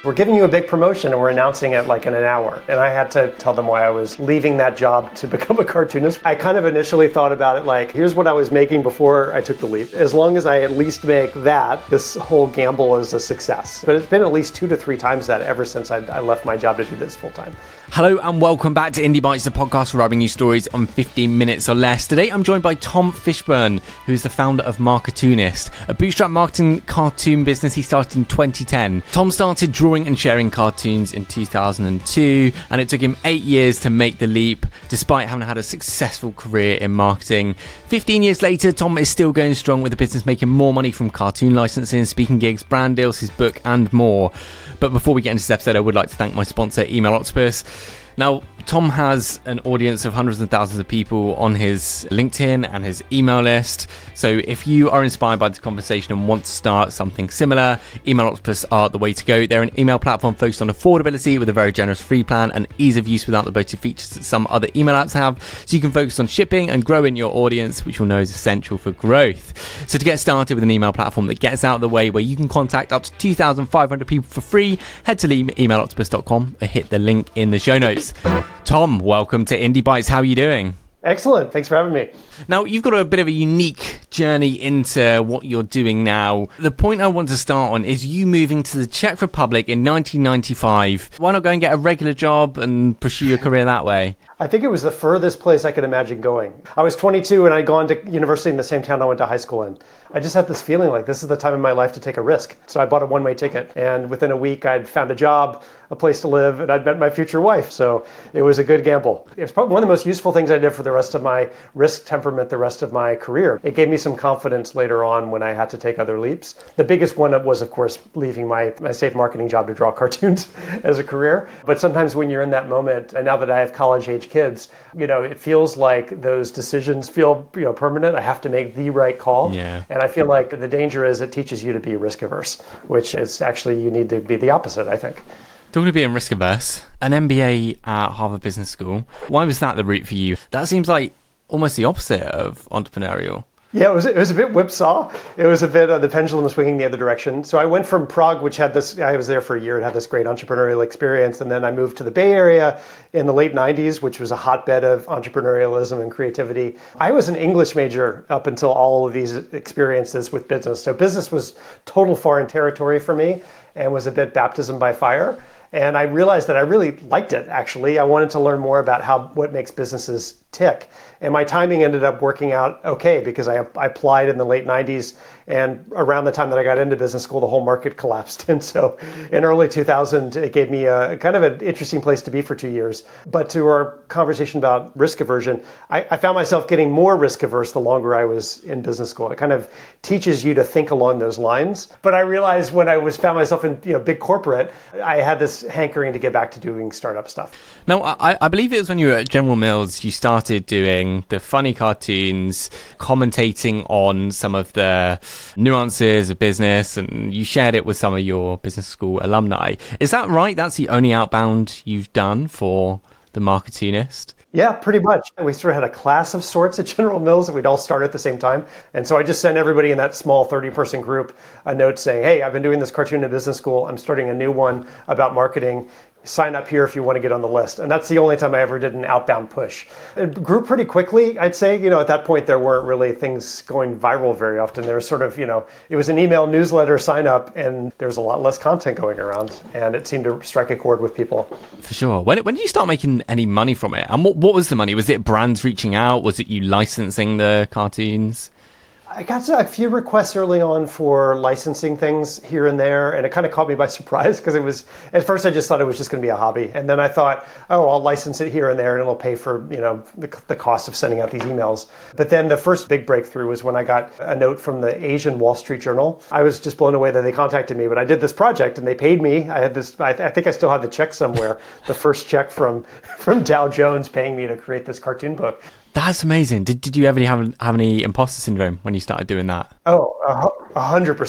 we're giving you a big promotion and we're announcing it like in an hour. And I had to tell them why I was leaving that job to become a cartoonist. I kind of initially thought about it like, here's what I was making before I took the leap. As long as I at least make that, this whole gamble is a success. But it's been at least 2 to 3 times that ever since I left my job to do this full time. Hello and welcome back to Indie Bites, the podcast for writing new stories on 15 minutes or less. Today I'm joined by Tom Fishburn, who's the founder of Marketoonist, a bootstrap marketing cartoon business he started in 2010. Tom started drawing and sharing cartoons in 2002, and it took him 8 years to make the leap, despite having had a successful career in marketing. 15 years later, Tom is still going strong with the business, making more money from cartoon licensing, speaking gigs, brand deals, his book, and more. But before we get into this episode, I would like to thank my sponsor, Email Octopus. Now, Tom has an audience of hundreds and thousands of people on his LinkedIn and his email list. So if you are inspired by this conversation and want to start something similar, Email Octopus are the way to go. They're an email platform focused on affordability with a very generous free plan and ease of use without the bloated features that some other email apps have. So you can focus on shipping and growing your audience, which you'll know is essential for growth. So to get started with an email platform that gets out of the way, where you can contact up to 2,500 people for free, head to emailoctopus.com or hit the link in the show notes. Tom, welcome to Indie Bites. How are you doing? Excellent. Thanks for having me. Now, you've got a bit of a unique journey into what you're doing now. The point I want to start on is you moving to the Czech Republic in 1995. Why not go and get a regular job and pursue your career that way? I think it was the furthest place I could imagine going. I was 22 and I'd gone to university in the same town I went to high school in. I just had this feeling like this is the time in my life to take a risk. So I bought a one-way ticket, and within a week I'd found a job, a place to live, and I'd met my future wife. So it was a good gamble. It was probably one of the most useful things I did for the rest of my risk temperament, the rest of my career. It gave me some confidence later on when I had to take other leaps. The biggest one was, of course, leaving my safe marketing job to draw cartoons as a career. But sometimes when you're in that moment, and now that I have college-age kids, it feels like those decisions feel permanent. I have to make the right call. Yeah. And I feel like the danger is it teaches you to be risk averse, which is actually you need to be the opposite, I think. Talking of being risk averse, an MBA at Harvard Business School. Why was that the route for you? That seems like almost the opposite of entrepreneurial. Yeah, it was a bit whipsaw. It was a bit the pendulum swinging the other direction. So I went from Prague, which had this, I was there for a year and had this great entrepreneurial experience. And then I moved to the Bay Area in the late 90s, which was a hotbed of entrepreneurialism and creativity. I was an English major up until all of these experiences with business. So business was total foreign territory for me and was a bit baptism by fire. And I realized that I really liked it, actually. I wanted to learn more about what makes businesses tick. And my timing ended up working out okay because I applied in the late 90s, and around the time that I got into business school, the whole market collapsed. And so in early 2000, it gave me a kind of an interesting place to be for 2 years. But to our conversation about risk aversion, I found myself getting more risk averse the longer I was in business school. It kind of teaches you to think along those lines. But I realized when I found myself in big corporate, I had this hankering to get back to doing startup stuff. Now, I believe it was when you were at General Mills, you started doing the funny cartoons, commentating on some of the nuances of business, and you shared it with some of your business school alumni. Is that right? That's the only outbound you've done for the Marketoonist? Yeah, pretty much. We sort of had a class of sorts at General Mills that we'd all start at the same time. And so I just sent everybody in that small 30-person group a note saying, hey, I've been doing this cartoon in business school. I'm starting a new one about marketing. Sign up here if you want to get on the list. And that's the only time I ever did an outbound push. It grew pretty quickly, I'd say. At that point, there weren't really things going viral very often. There was sort of, it was an email newsletter sign up, and there's a lot less content going around. And it seemed to strike a chord with people. For sure. When did you start making any money from it? And what was the money? Was it brands reaching out? Was it you licensing the cartoons? I got a few requests early on for licensing things here and there, and it kind of caught me by surprise because at first I just thought it was just going to be a hobby. And then I thought, oh, I'll license it here and there and it'll pay for, the cost of sending out these emails. But then the first big breakthrough was when I got a note from the Asian Wall Street Journal. I was just blown away that they contacted me, but I did this project and they paid me. I think I still have the check somewhere, the first check from Dow Jones paying me to create this cartoon book. That's amazing. Did you ever have any imposter syndrome when you started doing that? Oh, 100%.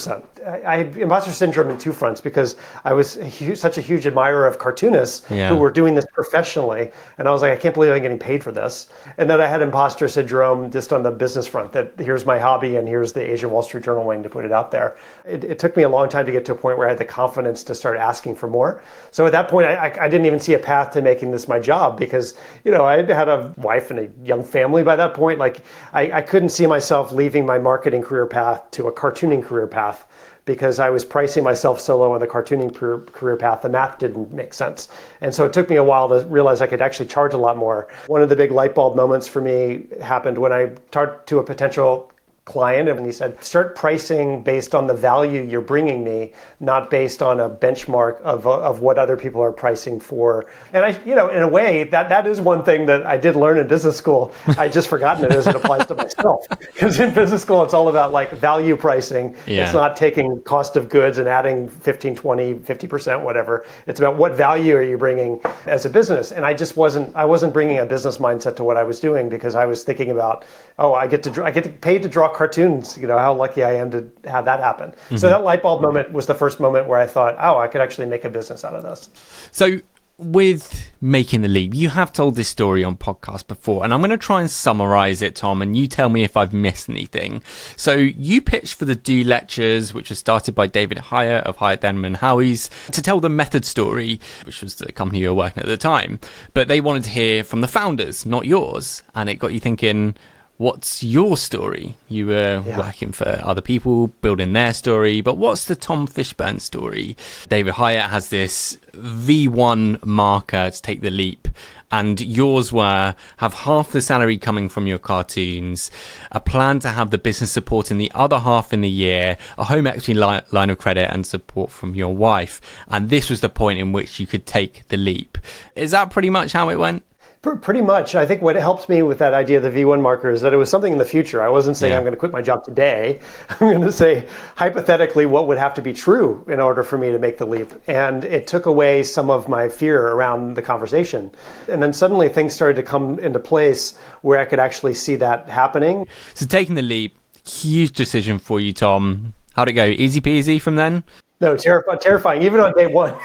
I had imposter syndrome in two fronts because I was such a huge admirer of cartoonists Yeah. who were doing this professionally. And I was like, I can't believe I'm getting paid for this. And then I had imposter syndrome just on the business front that here's my hobby and here's the Asian Wall Street Journal waiting to put it out there. It took me a long time to get to a point where I had the confidence to start asking for more. So at that point, I didn't even see a path to making this my job because, I had a wife and a young family by that point. Like I couldn't see myself leaving my marketing career path to a cartooning career path because I was pricing myself so low on the cartooning career path, the math didn't make sense. And so it took me a while to realize I could actually charge a lot more. One of the big light bulb moments for me happened when I talked to a potential client and he said, start pricing based on the value you're bringing me, not based on a benchmark of what other people are pricing for. And I, in a way, that is one thing that I did learn in business school. I just forgotten it as it applies to myself. Because in business school, it's all about like value pricing. Yeah. It's not taking cost of goods and adding 15, 20, 50%, whatever. It's about what value are you bringing as a business. And I wasn't bringing a business mindset to what I was doing because I was thinking about, I get paid to draw cartoons, how lucky I am to have that happen. Mm-hmm. So that light bulb moment was the first moment where I thought, I could actually make a business out of this. So with making the leap, you have told this story on podcast before, and I'm going to try and summarize it, Tom, and you tell me if I've missed anything. So you pitched for the Do Lectures, which was started by David Hyatt of Hyatt Denman Howie's, to tell the method story, which was the company you were working at the time. But they wanted to hear from the founders, not yours. And it got you thinking, what's your story? You were working for other people, building their story, but what's the Tom Fishburn story? David Hyatt has this V1 marker to take the leap, and yours were have half the salary coming from your cartoons, a plan to have the business supporting the other half in the year, a home equity line of credit and support from your wife. And this was the point in which you could take the leap. Is that pretty much how it went? Pretty much. I think what helped me with that idea of the V1 marker is that it was something in the future. I wasn't saying I'm going to quit my job today. I'm going to say, hypothetically, what would have to be true in order for me to make the leap. And it took away some of my fear around the conversation. And then suddenly things started to come into place where I could actually see that happening. So taking the leap, huge decision for you, Tom. How'd it go? Easy peasy from then? No, terrifying. Even on day one,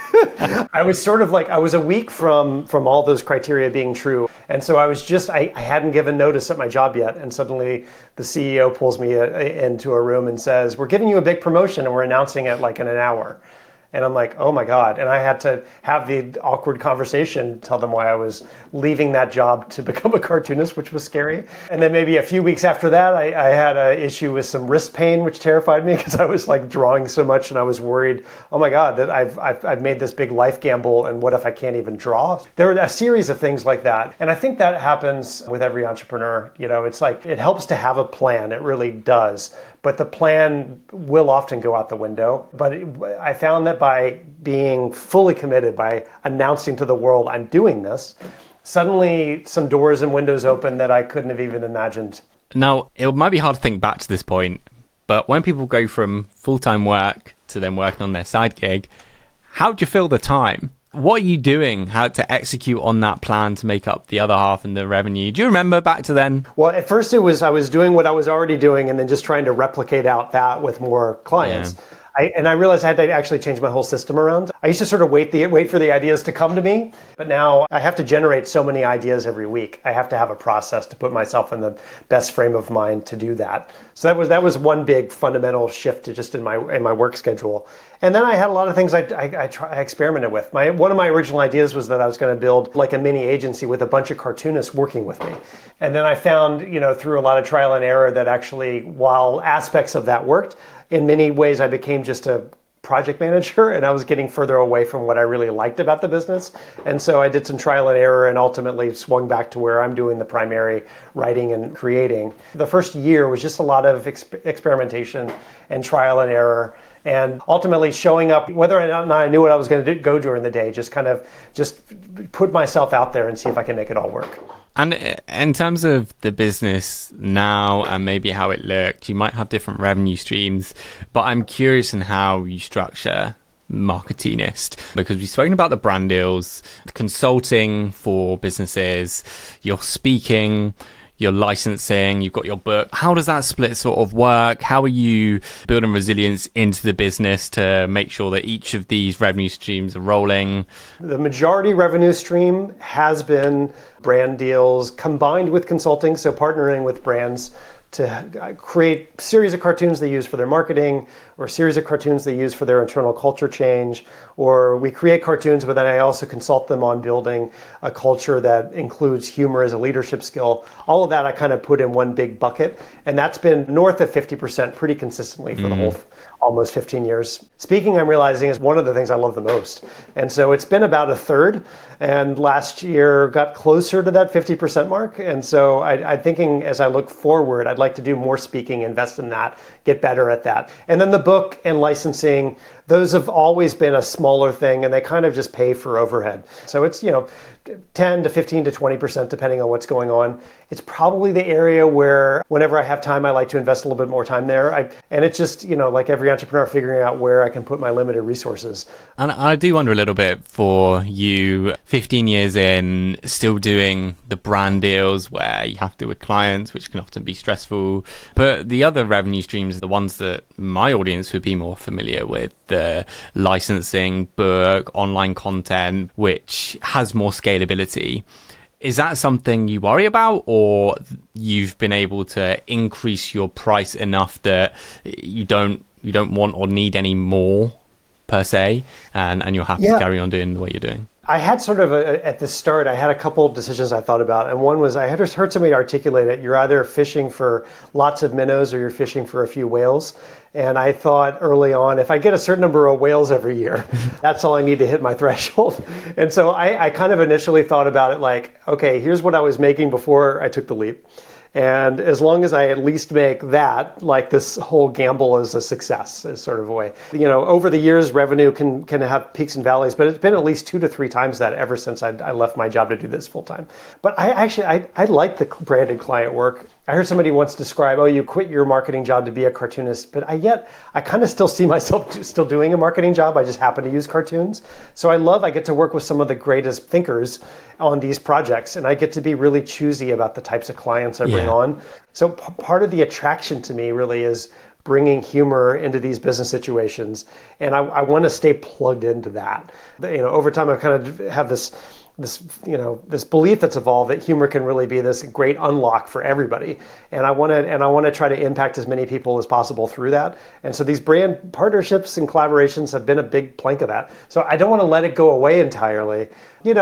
I was sort of like, I was a week from all those criteria being true. And so I was I hadn't given notice at my job yet. And suddenly the CEO pulls me into a room and says, we're giving you a big promotion and we're announcing it like in an hour. And I'm like, oh my God. And I had to have the awkward conversation, tell them why I was leaving that job to become a cartoonist, which was scary. And then maybe a few weeks after that, I had an issue with some wrist pain, which terrified me because I was like drawing so much and I was worried, oh my God, that I've made this big life gamble and what if I can't even draw? There were a series of things like that. And I think that happens with every entrepreneur. It's like, it helps to have a plan. It really does. But the plan will often go out the window. But I found that by being fully committed, by announcing to the world I'm doing this, suddenly some doors and windows open that I couldn't have even imagined. Now, it might be hard to think back to this point, but when people go from full-time work to then working on their side gig, how do you fill the time? What are you doing? How to execute on that plan to make up the other half and the revenue? Do you remember back to then? Well, at first I was doing what I was already doing and then just trying to replicate out that with more clients. Yeah. I realized I had to actually change my whole system around. I used to sort of wait for the ideas to come to me, but now I have to generate so many ideas every week. I have to have a process to put myself in the best frame of mind to do that. So that was one big fundamental shift to just in my work schedule. And then I had a lot of things I experimented with. One of my original ideas was that I was going to build like a mini agency with a bunch of cartoonists working with me. And then I found, through a lot of trial and error that actually, while aspects of that worked, in many ways I became just a project manager and I was getting further away from what I really liked about the business. And so I did some trial and error and ultimately swung back to where I'm doing the primary writing and creating. The first year was just a lot of experimentation and trial and error. And ultimately showing up, whether or not I knew what I was going to go during the day, just put myself out there and see if I can make it all work. And in terms of the business now and maybe how it looked, you might have different revenue streams, but I'm curious in how you structure Marketunist, because we've spoken about the brand deals, the consulting for businesses, your speaking, your licensing, you've got your book. How does that split sort of work? How are you building resilience into the business to make sure that each of these revenue streams are rolling? The majority revenue stream has been brand deals combined with consulting, so partnering with brands to create a series of cartoons they use for their marketing, or a series of cartoons they use for their internal culture change, or we create cartoons, but then I also consult them on building a culture that includes humor as a leadership skill. All of that I kind of put in one big bucket, and that's been north of 50% pretty consistently for the whole almost 15 years. Speaking, I'm realizing, is one of the things I love the most. And so it's been about a third, and last year got closer to that 50% mark. And so I'm thinking, as I look forward, I'd like to do more speaking, invest in that, get better at that. And then the book and licensing, those have always been a smaller thing, and they kind of just pay for overhead. So it's, 10 to 15 to 20%, depending on what's going on. It's probably the area where whenever I have time, I like to invest a little bit more time there. And it's just, like every entrepreneur, figuring out where I can put my limited resources. And I do wonder a little bit, for you, 15 years in, still doing the brand deals where you have to with clients, which can often be stressful. But the other revenue streams, the ones that my audience would be more familiar with, the licensing, book, online content, which has more scalability. Is that something you worry about, or you've been able to increase your price enough that you don't want or need any more per se, and you're happy to carry on doing what you're doing? I had sort of at the start, I had a couple of decisions I thought about. And one was, I had heard somebody articulate it. You're either fishing for lots of minnows or you're fishing for a few whales. And I thought early on, if I get a certain number of whales every year, that's all I need to hit my threshold. And so I kind of initially thought about it like, okay, here's what I was making before I took the leap. And as long as I at least make that, like, this whole gamble is a success, is sort of a way. Over the years, revenue can have peaks and valleys, but it's been at least 2 to 3 times that ever since I left my job to do this full time. But I like the branded client work. I heard somebody once describe, you quit your marketing job to be a cartoonist, but I kind of still see myself still doing a marketing job. I just happen to use cartoons. So I get to work with some of the greatest thinkers on these projects, and I get to be really choosy about the types of clients I bring on. So part of the attraction to me really is bringing humor into these business situations, and I want to stay plugged into that. Over time, I've kind of have this belief that's evolved that humor can really be this great unlock for everybody. And I want to try to impact as many people as possible through that. And so these brand partnerships and collaborations have been a big plank of that. So I don't want to let it go away entirely. And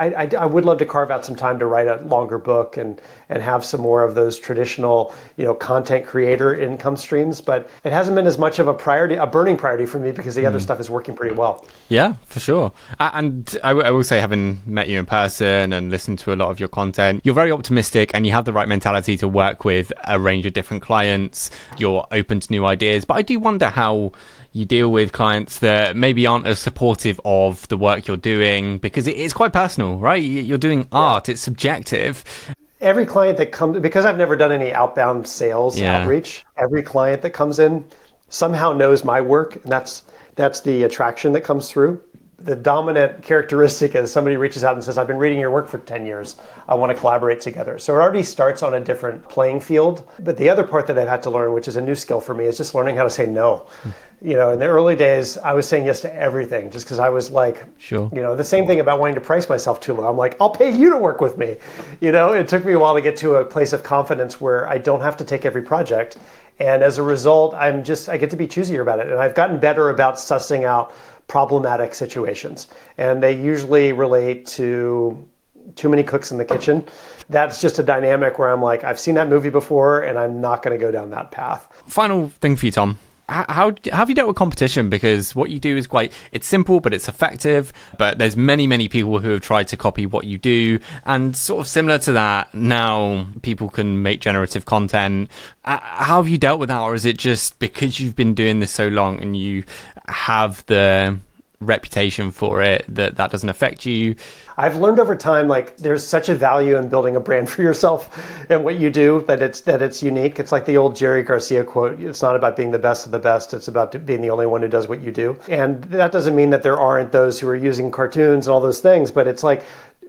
I would love to carve out some time to write a longer book and have some more of those traditional, content creator income streams. But it hasn't been as much of a burning priority for me, because the other stuff is working pretty well. Yeah, for sure. And I will say, having met you in person and listened to a lot of your content, you're very optimistic and you have the right mentality to work with a range of different clients. You're open to new ideas. But I do wonder how you deal with clients that maybe aren't as supportive of the work you're doing, because it is quite personal, right? You're doing art, it's subjective. Every client that comes, because I've never done any outbound sales outreach, every client that comes in somehow knows my work, and that's the attraction that comes through. The dominant characteristic is somebody reaches out and says, I've been reading your work for 10 years. I want to collaborate together. So it already starts on a different playing field. But the other part that I've had to learn, which is a new skill for me, is just learning how to say no. In the early days, I was saying yes to everything just because I was like, the same thing about wanting to price myself too low. I'm like, I'll pay you to work with me. It took me a while to get to a place of confidence where I don't have to take every project. And as a result, I get to be choosier about it. And I've gotten better about sussing out problematic situations. And they usually relate to too many cooks in the kitchen. That's just a dynamic where I'm like, I've seen that movie before, and I'm not going to go down that path. Final thing for you, Tom. How have you dealt with competition? Because what you do is it's simple, but it's effective. But there's many people who have tried to copy what you do. And sort of similar to that, now people can make generative content. How have you dealt with that? Or is it just because you've been doing this so long and you have the reputation for it that doesn't affect you? I've learned over time, there's such a value in building a brand for yourself and what you do, that it's unique. It's like the old Jerry Garcia quote. It's not about being the best of the best. It's about being the only one who does what you do. And that doesn't mean that there aren't those who are using cartoons and all those things, but it's like,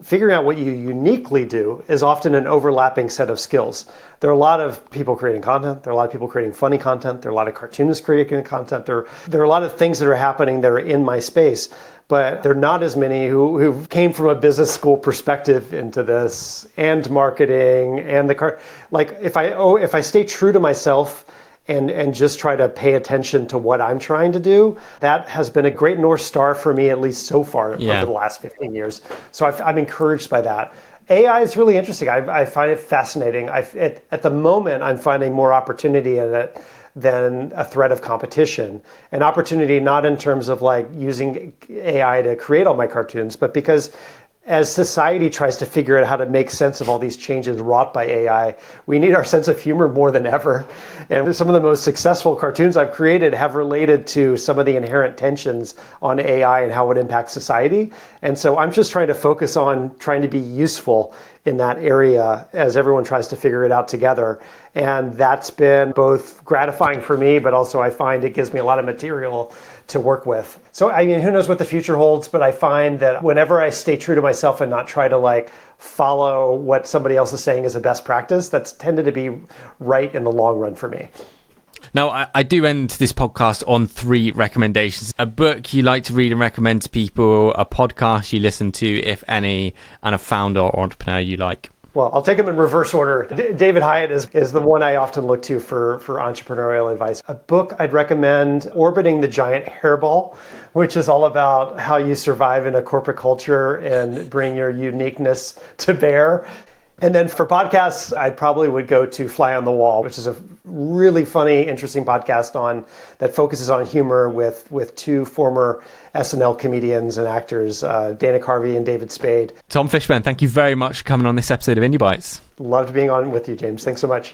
figuring out what you uniquely do is often an overlapping set of skills. There are a lot of people creating content. There are a lot of people creating funny content. There are a lot of cartoonists creating content. There are a lot of things that are happening that are in my space, but there are not as many who came from a business school perspective into this, and marketing, and like if I stay true to myself and just try to pay attention to what I'm trying to do, that has been a great North Star for me, at least so far, over the last 15 years. So I'm encouraged by that. AI is really interesting. I find it fascinating. At the moment, I'm finding more opportunity in it than a threat of competition. An opportunity not in terms of like using AI to create all my cartoons, but because as society tries to figure out how to make sense of all these changes wrought by AI, we need our sense of humor more than ever. And some of the most successful cartoons I've created have related to some of the inherent tensions on AI and how it impacts society. And so I'm just trying to focus on trying to be useful in that area as everyone tries to figure it out together. And that's been both gratifying for me, but also I find it gives me a lot of material to work with. So, I mean, who knows what the future holds, but I find that whenever I stay true to myself and not try to like follow what somebody else is saying is a best practice, that's tended to be right in the long run for me. Now, I do end this podcast on 3 recommendations. A book you like to read and recommend to people, a podcast you listen to, if any, and a founder or entrepreneur you like. Well, I'll take them in reverse order. David Hyatt is the one I often look to for entrepreneurial advice. A book I'd recommend, Orbiting the Giant Hairball, which is all about how you survive in a corporate culture and bring your uniqueness to bear. And then for podcasts, I probably would go to Fly on the Wall, which is a really funny, interesting podcast that focuses on humor with 2 former SNL comedians and actors, Dana Carvey and David Spade. Tom Fishburn, thank you very much for coming on this episode of Indie Bites. Loved being on with you, James. Thanks so much.